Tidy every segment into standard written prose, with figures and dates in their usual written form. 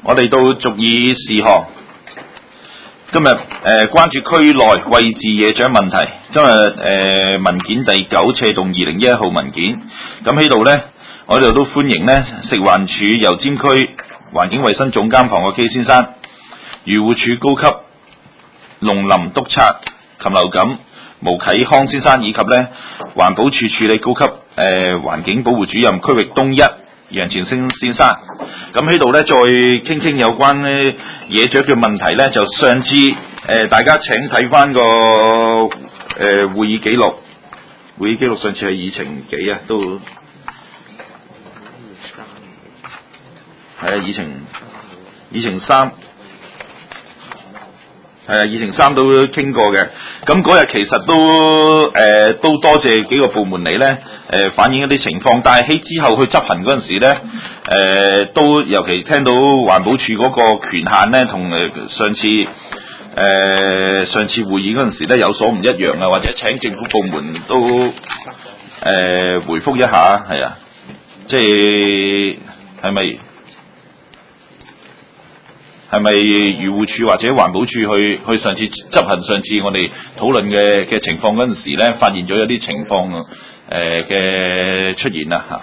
我哋到續議事項，今日關注區內位置野獎問題。今日文件第9斜動2011號文件。咁喺度呢，我哋都歡迎呢食環署油尖區環境衛生總監龐國基先生、漁護署高級農林督察禽流感毛啟康先生，以及呢環保署處理高級環境保護主任區域東1楊前星先生。咁喺度咧，再傾傾有關咧野雀嘅問題咧，就上次大家請睇翻個會議記錄，會議記錄上次係議程幾啊？都係啊，議程3。議程3都傾過嘅，咁嗰日其實都多謝幾個部門嚟咧，反映一啲情況，但係喺之後去執行嗰陣時咧，都尤其聽到環保署嗰個權限咧，同上次會議嗰陣時咧有所唔一樣啊，或者請政府部門都回覆一下，係啊，即係咪漁護署或者環保署去上次執行上次我哋討論嘅情況嗰陣時咧，發現咗有啲情況嘅出現啦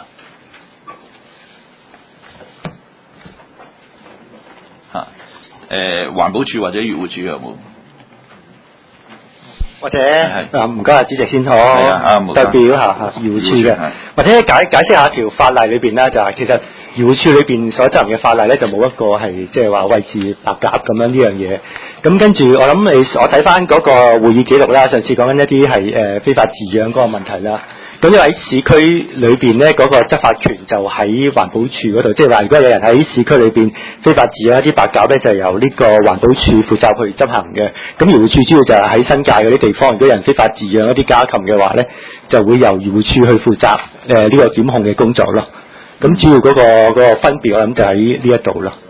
環保署或者漁護署有冇？ 或者唔該，主席先好，代表下漁護署嘅，或者解釋下條法例裏邊咧，就係其實漁護署裏邊所執行嘅法例咧，就冇一個係即係話餵飼白鴿咁樣呢樣嘢。咁跟住我諗我睇翻嗰個會議記錄啦，上次講緊一啲係非法飼養嗰個問題啦。咁因為喺市區裏邊咧，嗰個執法權就喺環保署嗰度，即係話如果有人喺市區裏邊非法飼養一啲白鴿咧，就由呢個環保署負責去執行嘅。咁漁護署主要就係喺新界嗰啲地方，如果有人非法飼養一啲家禽嘅話咧，就會由漁護署去負責呢個檢控嘅工作咯。咁主要嗰個分別，我諗就喺呢一度咯。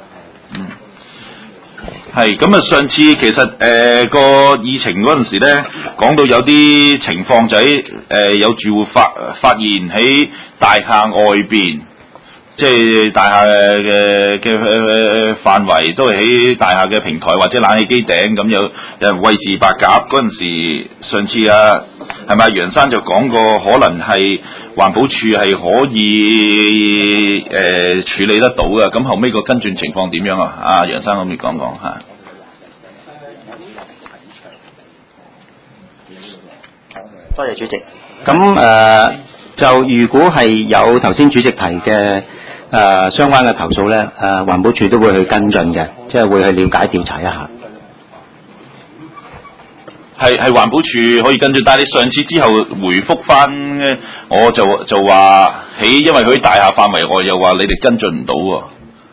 係咁啊！上次其實個議程嗰陣時咧，講到有啲情況就喺有住戶發現喺大廈外邊，即係大廈嘅範圍都係喺大廈嘅平台或者冷氣機頂咁，有人餵飼白鴿嗰陣時，上次係咪楊生就講過，可能係環保署係可以處理得到嘅。咁後尾個跟進情況點樣啊？楊生可唔可以講講嚇？ 多謝主席。咁就如果係有頭先主席提嘅相關嘅投訴咧，環保署都會去跟進嘅，即係會去了解調查一下。 係環保署可以跟進，但係你上次之後回覆翻，我就話因為佢喺大廈範圍外，又話你哋跟進唔到喎，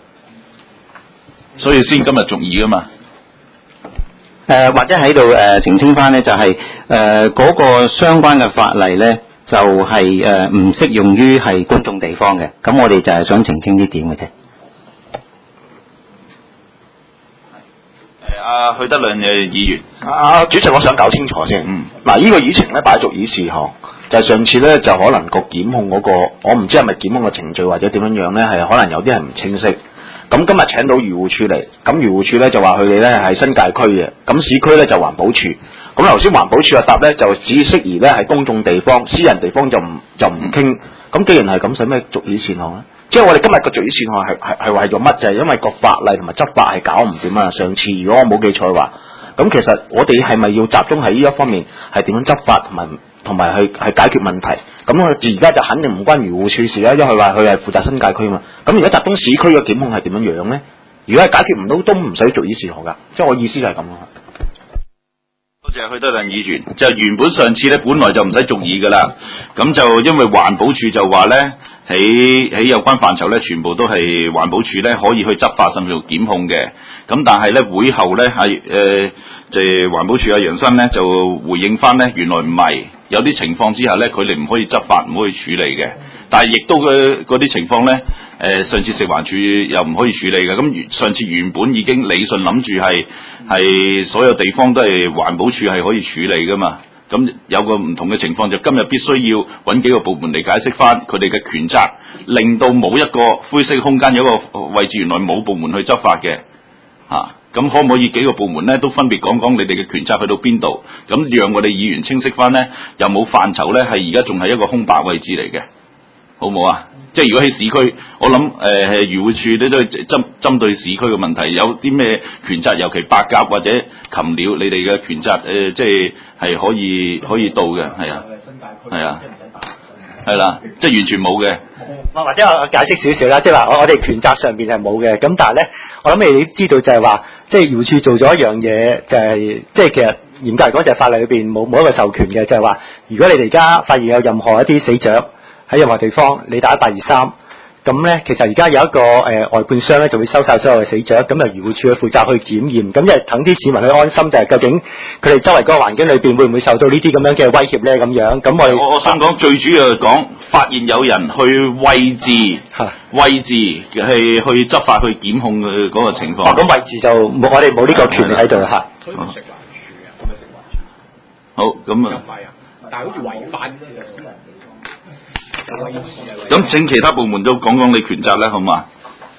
所以先今日續議㗎嘛。 或者喺度澄清翻咧，就係嗰個相關嘅法例咧，就係唔適用於係公眾地方嘅。咁我哋就係想澄清呢點嘅啫。 許德亮議員， 主席，我想搞清楚先。嗱，呢個議程咧擺續議事項，就係上次咧就可能個檢控嗰個，我唔知係咪檢控嘅程序或者點樣樣咧，係可能有啲係唔清晰。咁今日請到漁護署嚟，咁漁護署咧就話佢哋咧係新界區嘅，咁市區咧就環保署。咁頭先環保署嘅答咧就只適宜咧係公眾地方，私人地方就唔傾。咁既然係咁，使咩續議事項咧？即係我哋今日個續議事項係為咗乜？就係因為個法例同埋執法係搞唔掂啊！上次如果我冇記錯嘅話，咁其實我哋係咪要集中喺呢一方面係點樣執法同埋去解決問題？咁佢而家就肯定唔關漁護署事啦，因為佢話佢係負責新界區嘛。咁而家集中市區嘅檢控係點樣樣咧？如果係解決唔到，都唔使續議事項噶。即係我意思就係咁咯。 多謝許德亮議員。就原本上次咧，本來就唔使續議噶啦。咁就因為環保署就話咧，喺有關範疇咧，全部都係環保署咧可以去執法甚至乎檢控嘅。咁但係咧會後咧即係環保署楊生咧就回應翻咧，原來唔係，有啲情況之下咧，佢哋唔可以執法，唔可以處理嘅。但係亦都嗰啲情況咧，上次食環署又唔可以處理嘅。咁上次原本已經理順諗住係所有地方都係環保署係可以處理噶嘛。 咁有個唔同嘅情況就今日必須要揾幾個部門嚟解釋翻佢哋嘅權責，令到冇一個灰色空間，有一個位置原來冇部門去執法嘅嚇。咁可唔可以幾個部門咧都分別講講你哋嘅權責去到邊度？咁讓我哋議員清晰翻咧，有冇範疇咧係而家仲係一個空白位置嚟嘅，好唔好啊？即係如果喺市區，我諗漁護署咧都針對市區嘅問題，有啲咩權責，尤其白鴿或者禽鳥，你哋嘅權責即係可以到嘅，係啊，係啊，係啦，即係完全冇嘅。 或者我解釋少少啦，即係話我哋權責上邊係冇嘅，咁但係咧，我諗你知道就係話，即係漁護署做咗一樣嘢，就係即係其實嚴格嚟講就係法例裏邊冇一個授權嘅，就係話，如果你哋而家發現有任何一啲死雀喺任何地方，你打123，咁咧其實而家有一個外判商咧就會收晒所有嘅死雀，咁由漁護署去負責去檢驗，咁即係等啲市民去安心，就係究竟佢哋周圍嗰個環境裏邊會唔會受到呢啲咁樣嘅威脅咧？咁樣，咁我想講最主要係講發現有人去位置係去執法去檢控嘅嗰個情況。 咁位置就我哋冇呢個權利喺度嚇。 所以食環署啊，係咪食環署？ 好咁啊。 係啊，但係好似違法咁就私人地方。 咁請其他部門都講講你權責咧，好嘛？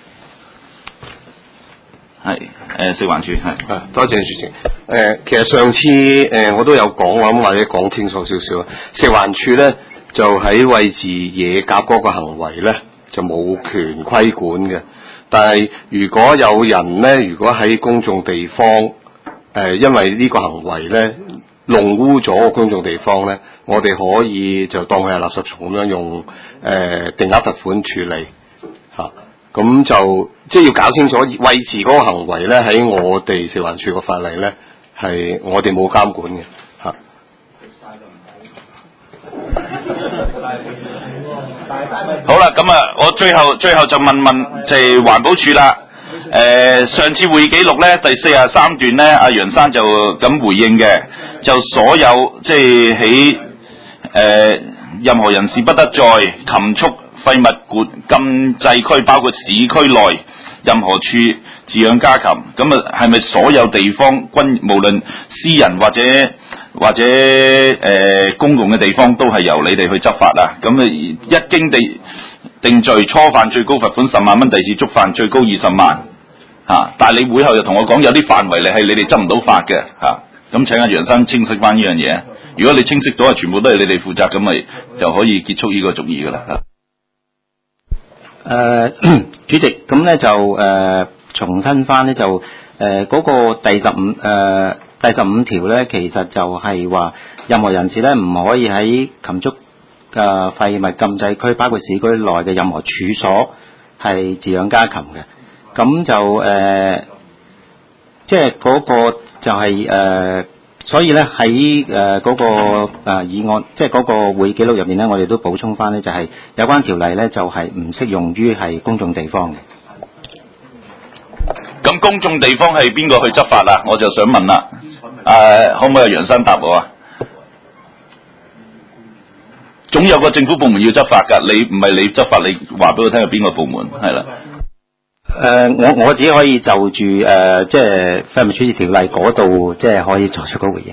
係食環署係。 多謝主席。其實上次我都有講，我諗或者講清楚少少。食環署咧就喺餵飼野鴿嗰個行為咧就冇權規管嘅。但係如果有人咧，如果喺公眾地方因為呢個行為咧弄污咗個公眾地方咧，我哋可以就當佢係垃圾蟲咁樣用定額罰款處理嚇。咁就即係要搞清楚餵飼嗰個行為咧，喺我哋食環署個法例咧係我哋冇監管嘅嚇。 好啦，咁啊，我最後就問就係環保署啦。上次會議記錄咧，第43段咧，阿楊生就咁回應嘅，就所有即係喺任何人士不得在禽畜廢物管禁制區，包括市區內任何處飼養家禽。咁啊，係咪所有地方均無論私人或者公共嘅地方都係由你哋去執法啊？咁啊，一經定罪，初犯最高罰款10萬蚊，第二次觸犯最高20萬。但係你會後就同我講有啲範圍你係你哋執唔到法嘅嚇，咁請阿楊生清晰翻呢樣嘢。如果你清晰到啊，全部都係你哋負責，咁咪就可以結束呢個族議噶啦。 主席，咁咧就重申翻咧就嗰個第15條咧，其實就係話任何人士咧唔可以喺禽畜廢物禁制區，包括市區內嘅任何處所係飼養家禽嘅。咁就即係嗰個就係所以咧喺嗰個議案，即係嗰個會議記錄入面咧，我哋都補充翻咧，就係有關條例咧就係唔適用於係公眾地方嘅。 咁公眾地方係邊個去執法啊？我就想問啦，可唔可以由楊生答我啊？總有個政府部門要執法㗎，你唔係你執法，你話俾我聽係邊個部門？係啦。 我只可以就住即係廢物處置條例嗰度，即係可以作出個回應。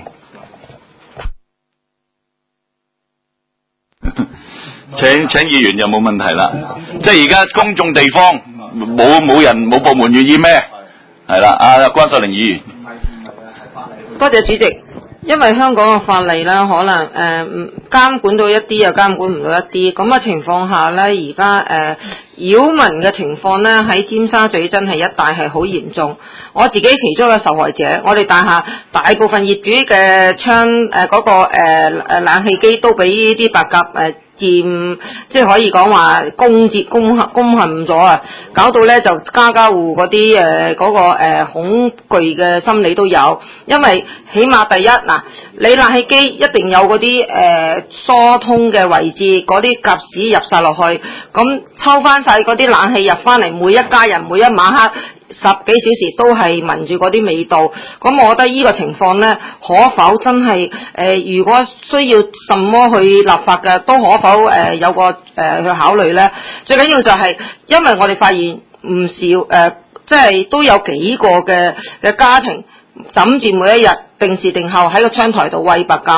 請議員有冇問題啦？即係而家公眾地方冇人冇部門願意咩？係啦，關秀玲議員。 多謝主席。因為香港嘅法例啦，可能監管到一啲又監管唔到一啲，咁嘅情況下咧，而家擾民嘅情況咧喺尖沙咀真係一帶係好嚴重。我自己其中一個受害者，我哋大廈大部分業主嘅窗嗰個冷氣機都俾啲白鴿佔，即係可以講話攻陷咗啊！搞到咧就家戶嗰啲嗰個恐懼嘅心理都有，因為起碼第一嗱，你冷氣機一定有嗰啲疏通嘅位置，嗰啲鴿屎入晒落去，咁抽翻晒嗰啲冷氣入翻嚟，每一家人每一晚黑10幾小時都係聞住嗰啲味道，咁我覺得呢個情況呢，可否真係如果需要什麼去立法嘅，都可否有個去考慮呢？最緊要就係，因為我哋發現唔少即係都有幾個嘅家庭枕住每一日定時定候喺個窗台度餵白鴿，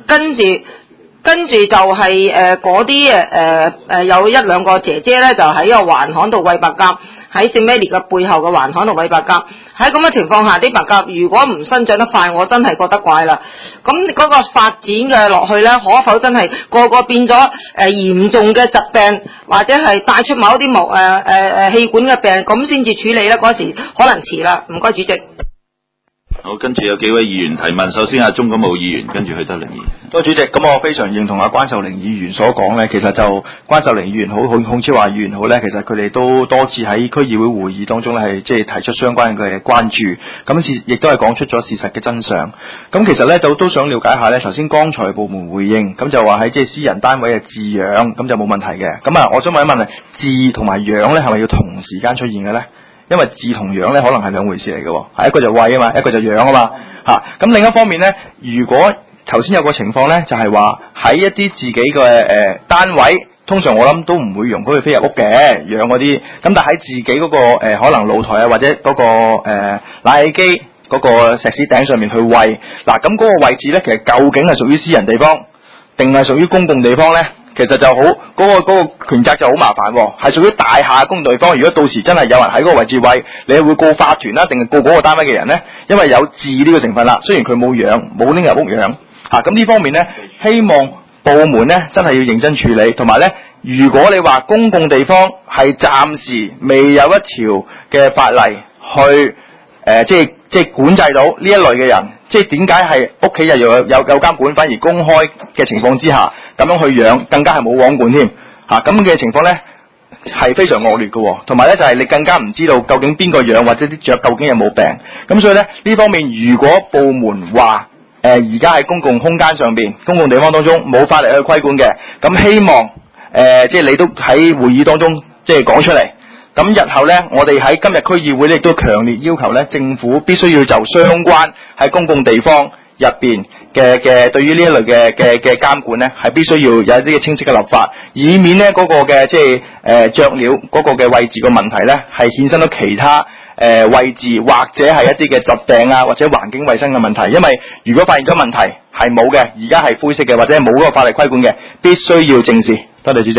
跟住就係嗰啲有一兩個姐姐咧，就喺個環巷度餵白鴿，喺聖咩烈嘅背後嘅環巷度餵白鴿。喺咁嘅情況下，啲白鴿如果唔生長得快，我真係覺得怪啦。咁嗰個發展嘅落去咧，可否真係個個變咗嚴重嘅疾病，或者係帶出某一啲氣管嘅病，咁先至處理咧？嗰時可能遲啦。唔該，主席。 好，跟住有幾位議員提問，首先阿鍾錦武議員，跟住許德麟議員。 多謝主席，咁我非常認同阿關秀玲議員所講咧，其實就關秀玲議員好，孔超華議員好咧，其實佢哋都多次喺區議會會議當中咧係即係提出相關嘅關注，咁亦都係講出咗事實嘅真相。咁其實咧都想了解下咧，頭先剛才部門回應，咁就話喺即係私人單位嘅飼養，咁就冇問題嘅。咁我想問一問飼同埋養咧係咪要同時間出現嘅咧？因為飼同養咧可能係兩回事嚟嘅，係一個就餵啊嘛，一個就養啊嘛，咁另一方面咧，如果頭先有個情況咧，就係話喺一啲自己嘅單位，通常我諗都唔會容許佢飛入屋嘅養嗰啲，咁但係喺自己嗰個可能露台啊或者嗰個冷氣機嗰個石屎頂上面去餵，嗱咁嗰個位置咧，其實究竟係屬於私人地方定係屬於公共地方咧？其實就好嗰個權責就好麻煩喎，係屬於大廈嘅公共地方。如果到時真係有人喺嗰個位置餵，你係會告法團啦，定係告嗰個單位嘅人咧？因為有飼呢個成分啦，雖然佢冇養，冇拎入屋養咁呢方面咧，希望部門咧真係要認真處理，同埋咧，如果你話公共地方係暫時未有一條嘅法例去即係管制到呢一類嘅人，即係點解係屋企又有監管，反而公開嘅情況之下咁樣去養，更加係冇網管添咁嘅情況咧，係非常惡劣嘅，同埋咧就係你更加唔知道究竟邊個養或者啲雀究竟有冇病，咁所以咧呢方面如果部門話而家喺公共空間上邊、公共地方當中冇法例去規管嘅，咁希望即係你都喺會議當中即係講出嚟。咁日後咧，我哋喺今日區議會咧亦都強烈要求咧，政府必須要就相關喺公共地方入邊嘅對於呢一類嘅監管咧，係必須要有一啲嘅清晰嘅立法，以免咧嗰個嘅即係雀鳥嗰個嘅位置嘅問題咧，係衍生到其他位置或者係一啲嘅疾病啊，或者環境衛生嘅問題。因為如果發現咗問題係冇嘅，而家係灰色嘅或者冇嗰個法例規管嘅，必須要正視。多謝主席。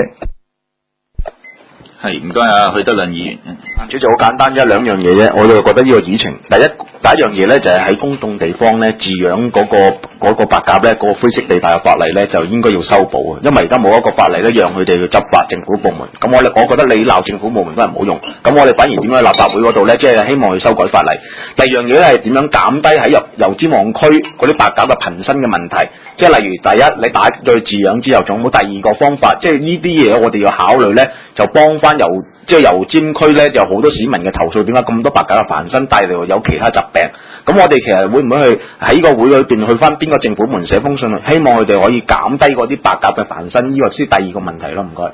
係，唔該啊，許德麟議員。 主席好簡單，一兩樣嘢啫，我就覺得呢個議程第一樣嘢咧，就係喺公眾地方咧飼養嗰個白鴿咧，嗰個灰色地帶嘅法例咧就應該要修補啊，因為而家冇一個法例咧讓佢哋去執法，政府部門。咁我覺得你鬧政府部門都係冇用，咁我哋反而點樣喺立法會嗰度咧，即係希望去修改法例。第二樣嘢咧係點樣減低喺油尖旺區嗰啲白鴿嘅頻生嘅問題，即係例如第一，你打對飼養之後，仲有冇第二個方法？即係呢啲嘢我哋要考慮咧，就幫翻油尖區咧，有好多市民嘅投訴，點解咁多白鴿嘅繁生帶嚟有其他疾病？咁我哋其實會唔會去喺個會裏邊去翻邊個政府門寫封信，希望佢哋可以減低嗰啲白鴿嘅繁生？呢個先第二個問題咯，唔該。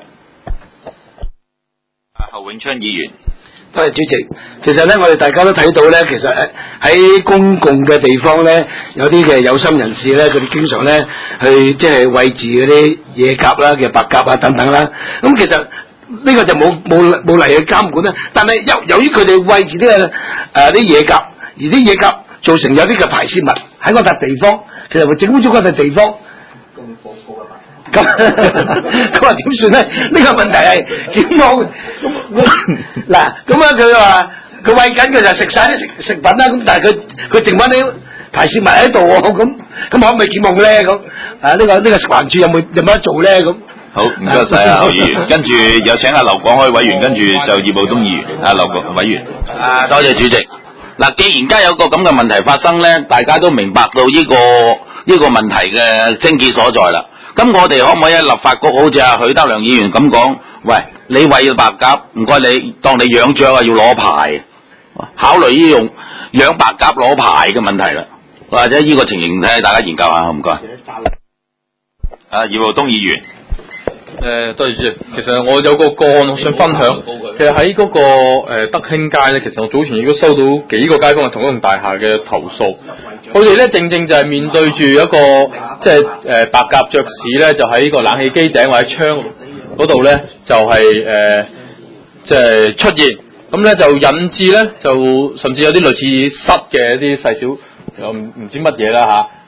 侯永昌議員。 多謝主席。其實咧，我哋大家都睇到咧，其實喺公共嘅地方咧，有啲嘅有心人士咧，佢哋經常咧去即係餵飼嗰啲野鴿啦、嘅白鴿啊等等啦。咁其實呢個就冇嚟去監管啦。但係由於佢哋餵飼呢個啲野鴿，而啲野鴿造成有啲嘅排泄物喺嗰笪地方，其實會整污咗嗰笪地方。咁話點算咧？呢個問題係點講？嗱，咁啊佢話佢餵緊佢就食晒啲食品啦，咁但係佢剩翻啲排泄物喺度喎，咁可唔可以檢控咧？咁呢個食環署有冇得做咧？咁好，唔該晒啊，侯議員。跟住有請阿劉廣海委員，跟住就葉傲冬議員。劉委員。 多謝主席。嗱，既然而家有個咁嘅問題發生咧，大家都明白到呢個問題嘅症結所在啦。咁我哋可唔可以喺立法局好似阿許德良議員咁講？喂，你餵白鴿，唔該你當你養雀啊，要攞牌，考慮呢用養白鴿攞牌嘅問題啦，或者呢個情形睇下大家研究下，唔該。 葉傲冬議員。 多謝主席。其實我有個個案我想分享。其實喺嗰個德興街咧，其實我早前亦都收到幾個街坊嘅同一棟大廈嘅投訴。佢哋咧正正就係面對住一個即係白鴿雀屎咧，就喺個冷氣機頂或者窗嗰度咧，就係即係出現。咁咧就引致咧，就甚至有啲類似虱嘅一啲細小又唔知乜嘢啦嚇。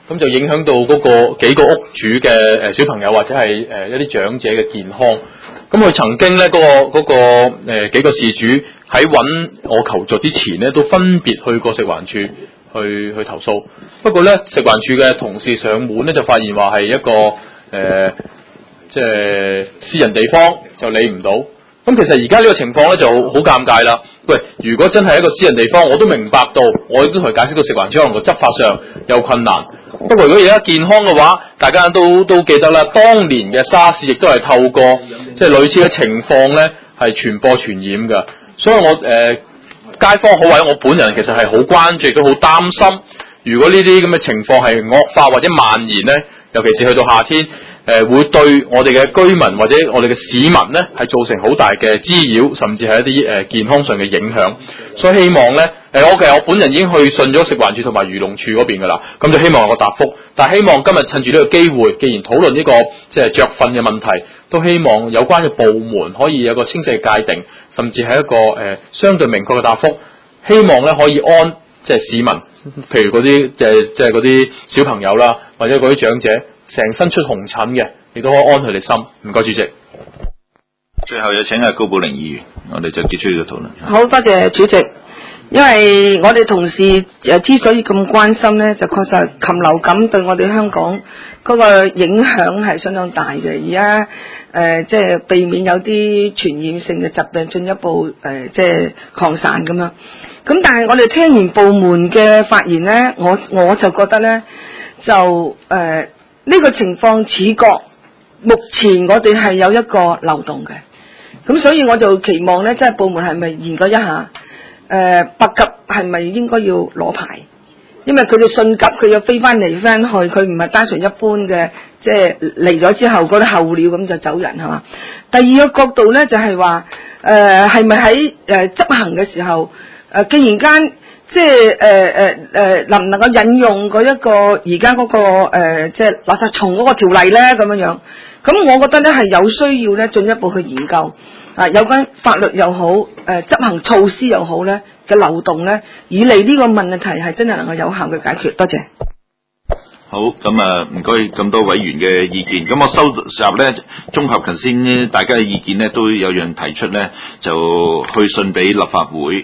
咁就影響到嗰個幾個屋主嘅小朋友或者係一啲長者嘅健康。咁佢曾經咧嗰個幾個事主喺揾我求助之前咧，都分別去過食環署去投訴。不過咧，食環署嘅同事上門咧就發現話係一個即係私人地方，就理唔到。咁其實而家呢個情況咧就好尷尬啦。喂，如果真係一個私人地方，我都明白到，我亦都同佢解釋到食環署可能個執法上有困難。不過如果而家健康嘅話，大家都記得啦，當年嘅沙士亦都係透過即係類似嘅情況咧係傳播傳染㗎。所以我街坊好或者我本人其實係好關注，亦都好擔心，如果呢啲咁嘅情況係惡化或者蔓延咧，尤其是去到夏天。會對我哋嘅居民或者我哋嘅市民呢係造成好大嘅滋擾，甚至係一啲健康上嘅影響。所以希望呢，我本人已經去信咗食環署同埋漁農署嗰邊㗎啦，咁就希望有個答覆。但係希望今日趁住呢個機會，既然討論呢個即係着訓嘅問題，都希望有關嘅部門可以有個清晰嘅界定，甚至係一個相對明確嘅答覆。希望呢可以安即係市民，譬如嗰啲即係嗰啲小朋友啦，或者嗰啲長者。成身出紅疹嘅，亦都可以安佢哋心。唔該，主席。 最後有請阿高寶玲議員，我哋就結束呢個討論。 好多謝主席，因為我哋同事之所以咁關心呢，就確實禽流感對我哋香港嗰個影響係相當大嘅。而家即係避免有啲傳染性嘅疾病進一步即係擴散咁樣。咁但係我哋聽完部門嘅發言呢，我就覺得呢，就呢個情況似覺目前我哋係有一個漏洞嘅，咁所以我就期望咧，即係部門係咪研究一下，白鴿係咪應該要攞牌？因為佢哋信鴿佢又飛翻嚟翻去，佢唔係單純一般嘅，即係嚟咗之後嗰啲候鳥咁就走人係嘛？第二個角度咧就係話，係咪喺執行嘅時候，既然間即係能唔能夠引用嗰一個而家嗰個即係垃圾蟲嗰個條例咧咁樣樣，咁我覺得咧係有需要咧進一步去研究有關法律又好執行措施又好咧嘅漏洞咧，以嚟呢個問題係真係能夠有效嘅解決。多謝。 好，咁唔該咁多委員嘅意見。咁我收集咧，綜合頭先大家嘅意見咧，都有樣提出咧，就去信俾立法會，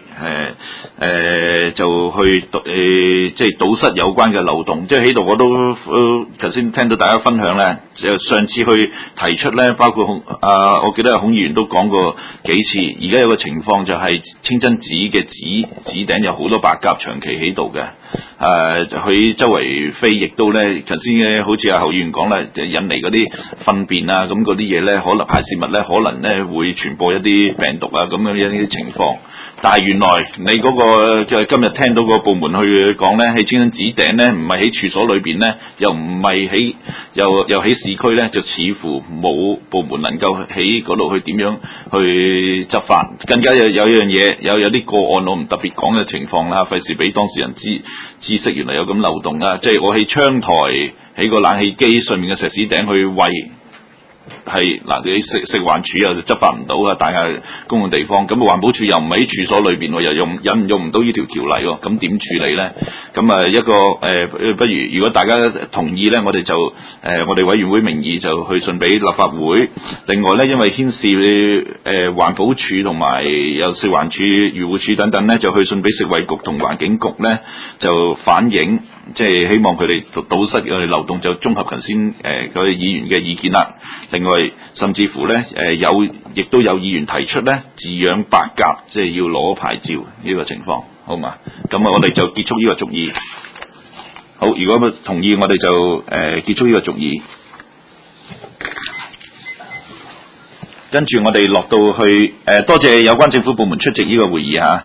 就去即係堵塞有關嘅漏洞。即係喺度我都頭先聽到大家分享咧，就上次去提出咧，包括我記得孔議員都講過幾次。而家有個情況就係清真寺嘅寺頂有好多白鴿長期喺度嘅，佢周圍飛，亦都頭先好似阿侯議員講啦，就引嚟嗰啲糞便啊，咁嗰啲嘢咧，可能排泄物咧，可能咧會傳播一啲病毒啊，咁樣一啲情況。但係原來你嗰個就係今日聽到個部門去講咧，喺清真寺頂咧，唔係喺處所裏邊咧，又唔係喺又喺市區咧，就似乎冇部門能夠喺嗰度去點樣去執法。更加有樣嘢，有啲個案我唔特別講嘅情況啦，費事俾當事人知識原來有咁漏洞啦。即係我喺窗台喺個冷氣機上面嘅石屎頂去餵，係嗱你食環署又執法唔到啊！大廈公共地方，咁環保署又唔喺處所裏邊，又用唔到呢條條例喎，咁點處理咧？咁一個不如果大家同意咧，我哋就我哋委員會名義就去信俾立法會。另外咧，因為牽涉環保署同埋有食環署、漁護署等等咧，就去信俾食衛局同環境局咧，就反映。即係希望佢哋堵塞嘅漏洞，就綜合頭先嗰啲議員嘅意見啦。另外，甚至乎咧亦都有議員提出咧，飼養白鴿即係要攞牌照呢個情況，好嘛？咁我哋就結束呢個續議。好，如果同意，我哋就結束呢個續議。跟住我哋落到去多謝有關政府部門出席呢個會議嚇。